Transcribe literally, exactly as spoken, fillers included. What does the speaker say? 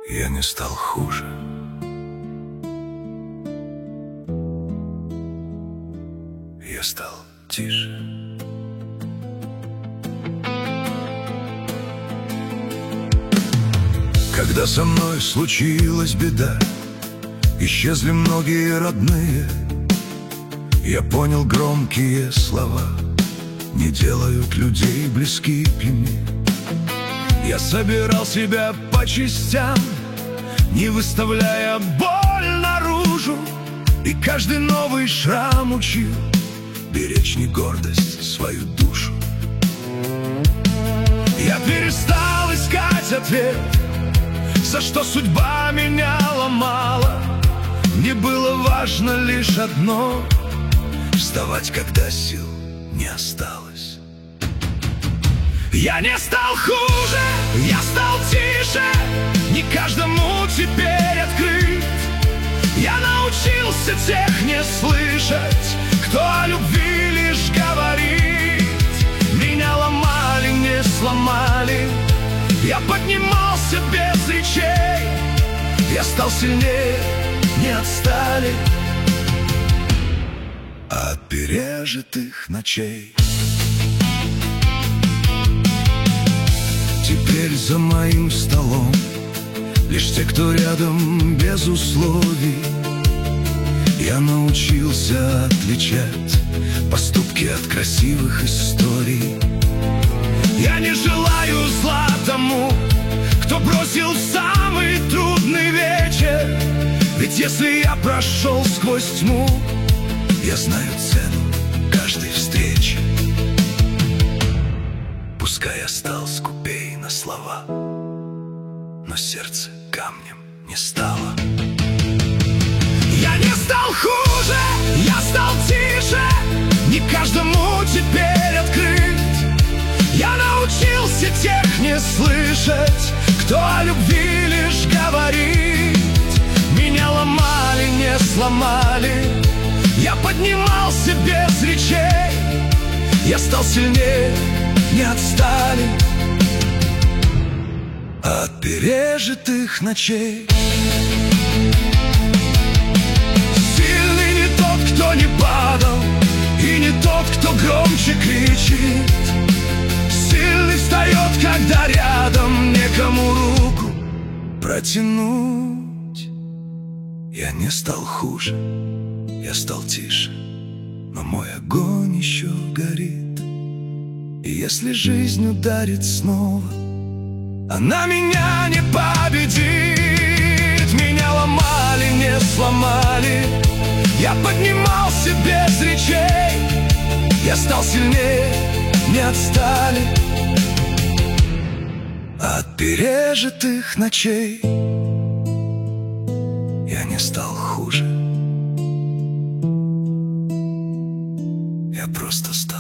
Я не стал хуже. Я стал тише. Когда со мной случилась беда, исчезли многие родные, я понял, громкие слова не делают людей близкими. Я собирал себя по частям, не выставляя боль наружу, и каждый новый шрам учил беречь не гордость, свою душу. Я перестал искать ответ, за что судьба меня ломала. Мне было важно лишь одно — вставать, когда сил не осталось. Я не стал хуже, я стал тише, не каждому теперь открыт. Я научился тех не слышать, кто о любви лишь говорит. Меня ломали, не сломали, я поднимался без речей. Я стал сильнее, не отстали от пережитых ночей. Теперь за моим столом лишь те, кто рядом без условий. Я научился отличать поступки от красивых историй. Я не желаю зла тому, кто бросил в самый трудный вечер. Ведь если я прошел сквозь тьму, я знаю цену каждой встречи. Пускай я стал скупей на слова, но сердце камнем не стало. Я не стал хуже, я стал тише, не каждому теперь открыт. Я научился тех не слышать, кто о любви лишь говорит. Меня ломали, не сломали, я поднимался без речей. Я стал сильнее, не отстали от пережитых ночей. Сильный не тот, кто не падал, и не тот, кто громче кричит. Сильный встает, когда рядом некому руку протянуть. Я не стал хуже, я стал тише, но мой огонь еще горит. И если жизнь ударит снова, она меня не победит. Меня ломали, не сломали, я поднимался без речей. Я стал сильнее, не отстали от пережитых ночей. Я не стал хуже, я просто стал